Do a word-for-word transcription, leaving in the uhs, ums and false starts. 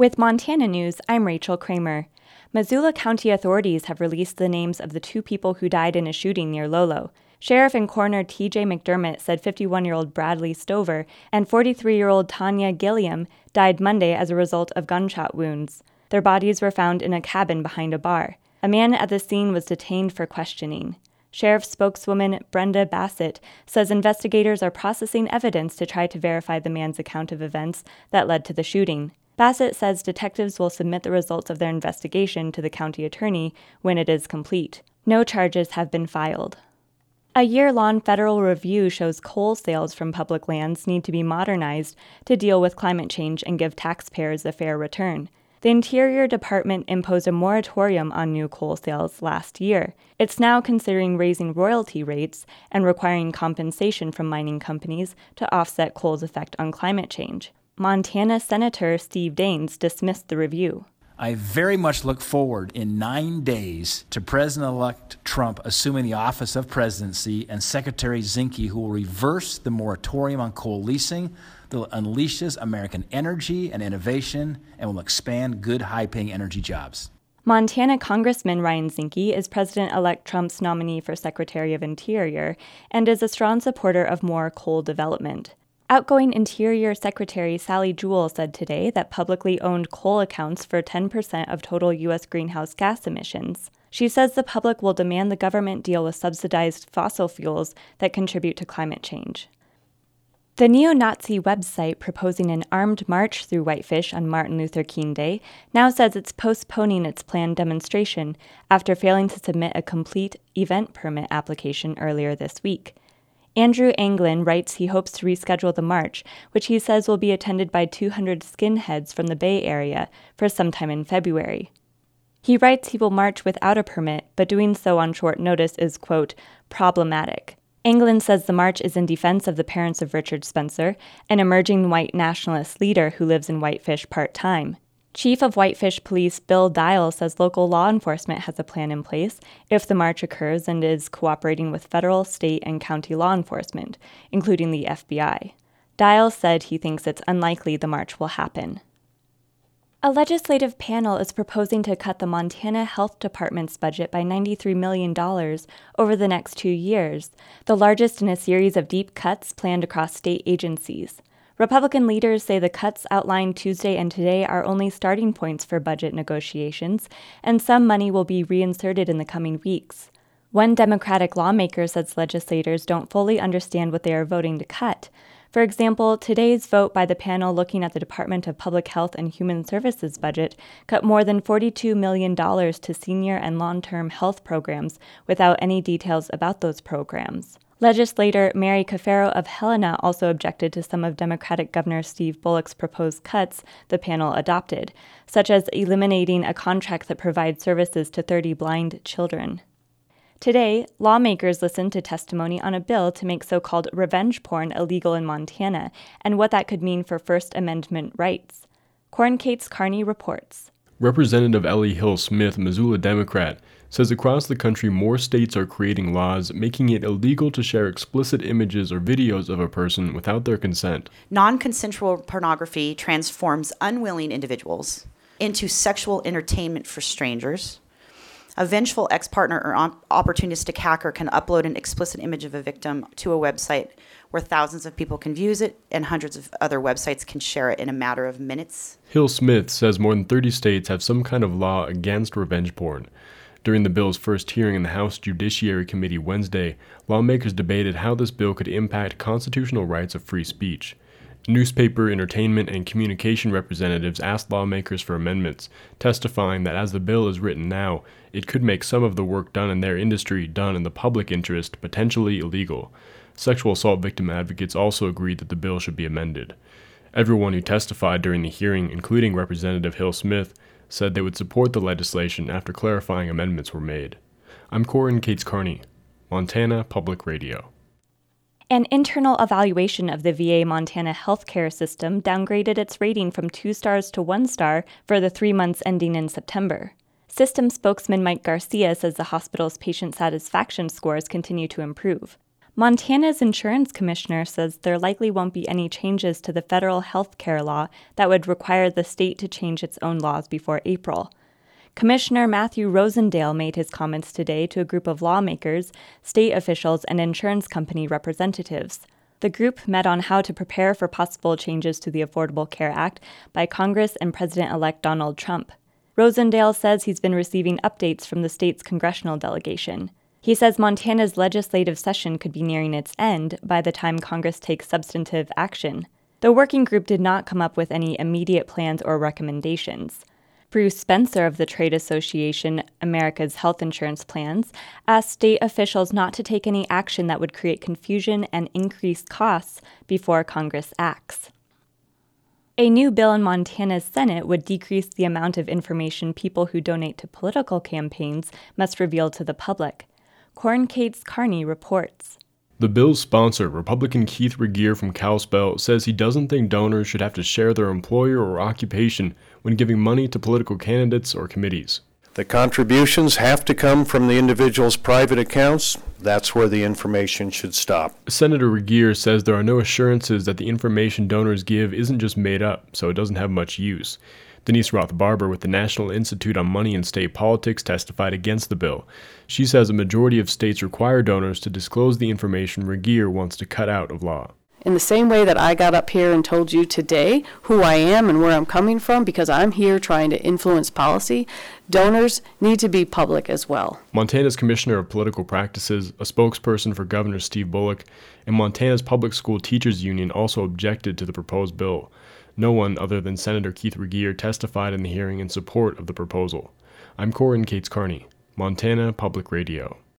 With Montana News, I'm Rachel Kramer. Missoula County authorities have released the names of the two people who died in a shooting near Lolo. Sheriff and Coroner T J McDermott said fifty-one-year-old Bradley Stover and forty-three-year-old Tanya Gilliam died Monday as a result of gunshot wounds. Their bodies were found in a cabin behind a bar. A man at the scene was detained for questioning. Sheriff spokeswoman Brenda Bassett says investigators are processing evidence to try to verify the man's account of events that led to the shooting. Bassett says detectives will submit the results of their investigation to the county attorney when it is complete. No charges have been filed. A year-long federal review shows coal sales from public lands need to be modernized to deal with climate change and give taxpayers a fair return. The Interior Department imposed a moratorium on new coal sales last year. It's now considering raising royalty rates and requiring compensation from mining companies to offset coal's effect on climate change. Montana Senator Steve Daines dismissed the review. I very much look forward in nine days to President-elect Trump assuming the office of presidency and Secretary Zinke, who will reverse the moratorium on coal leasing that unleashes American energy and innovation and will expand good, high-paying energy jobs. Montana Congressman Ryan Zinke is President-elect Trump's nominee for Secretary of Interior and is a strong supporter of more coal development. Outgoing Interior Secretary Sally Jewell said today that publicly owned coal accounts for ten percent of total U S greenhouse gas emissions. She says the public will demand the government deal with subsidized fossil fuels that contribute to climate change. The neo-Nazi website proposing an armed march through Whitefish on Martin Luther King Day now says it's postponing its planned demonstration after failing to submit a complete event permit application earlier this week. Andrew Anglin writes he hopes to reschedule the march, which he says will be attended by two hundred skinheads from the Bay Area, for sometime in February. He writes he will march without a permit, but doing so on short notice is, quote, problematic. Anglin says the march is in defense of the parents of Richard Spencer, an emerging white nationalist leader who lives in Whitefish part-time. Chief of Whitefish Police Bill Dial says local law enforcement has a plan in place if the march occurs and is cooperating with federal, state, and county law enforcement, including the F B I. Dial said he thinks it's unlikely the march will happen. A legislative panel is proposing to cut the Montana Health Department's budget by ninety-three million dollars over the next two years, the largest in a series of deep cuts planned across state agencies. Republican leaders say the cuts outlined Tuesday and today are only starting points for budget negotiations, and some money will be reinserted in the coming weeks. One Democratic lawmaker says legislators don't fully understand what they are voting to cut. For example, today's vote by the panel looking at the Department of Public Health and Human Services budget cut more than forty-two million dollars to senior and long-term health programs without any details about those programs. Legislator Mary Cafaro of Helena also objected to some of Democratic Governor Steve Bullock's proposed cuts the panel adopted, such as eliminating a contract that provides services to thirty blind children. Today, lawmakers listened to testimony on a bill to make so-called revenge porn illegal in Montana and what that could mean for First Amendment rights. Corn Kate's Carney reports. Representative Ellie Hill-Smith, Missoula Democrat, says across the country more states are creating laws making it illegal to share explicit images or videos of a person without their consent. Non-consensual pornography transforms unwilling individuals into sexual entertainment for strangers. A vengeful ex-partner or op- opportunistic hacker can upload an explicit image of a victim to a website where thousands of people can view it and hundreds of other websites can share it in a matter of minutes. Hill-Smith says more than thirty states have some kind of law against revenge porn. During the bill's first hearing in the House Judiciary Committee Wednesday, lawmakers debated how this bill could impact constitutional rights of free speech. Newspaper, entertainment, and communication representatives asked lawmakers for amendments, testifying that as the bill is written now, it could make some of the work done in their industry done in the public interest potentially illegal. Sexual assault victim advocates also agreed that the bill should be amended. Everyone who testified during the hearing, including Representative Hill-Smith, said they would support the legislation after clarifying amendments were made. I'm Corin Cates Carney, Montana Public Radio. An internal evaluation of the V A Montana healthcare system downgraded its rating from two stars to one star for the three months ending in September. System spokesman Mike Garcia says the hospital's patient satisfaction scores continue to improve. Montana's insurance commissioner says there likely won't be any changes to the federal health care law that would require the state to change its own laws before April. Commissioner Matthew Rosendale made his comments today to a group of lawmakers, state officials, and insurance company representatives. The group met on how to prepare for possible changes to the Affordable Care Act by Congress and President-elect Donald Trump. Rosendale says he's been receiving updates from the state's congressional delegation. He says Montana's legislative session could be nearing its end by the time Congress takes substantive action. The working group did not come up with any immediate plans or recommendations. Bruce Spencer of the trade association America's Health Insurance Plans asked state officials not to take any action that would create confusion and increase costs before Congress acts. A new bill in Montana's Senate would decrease the amount of information people who donate to political campaigns must reveal to the public. Corin Cates Carney reports. The bill's sponsor, Republican Keith Regier from Kalispell, says he doesn't think donors should have to share their employer or occupation when giving money to political candidates or committees. The contributions have to come from the individual's private accounts. That's where the information should stop. Senator Regier says there are no assurances that the information donors give isn't just made up, so it doesn't have much use. Denise Roth-Barber with the National Institute on Money and State Politics testified against the bill. She says a majority of states require donors to disclose the information Regier wants to cut out of law. In the same way that I got up here and told you today who I am and where I'm coming from because I'm here trying to influence policy, donors need to be public as well. Montana's Commissioner of Political Practices, a spokesperson for Governor Steve Bullock, and Montana's Public School Teachers Union also objected to the proposed bill. No one other than Senator Keith Regier testified in the hearing in support of the proposal. I'm Corin Cates Carney, Montana Public Radio.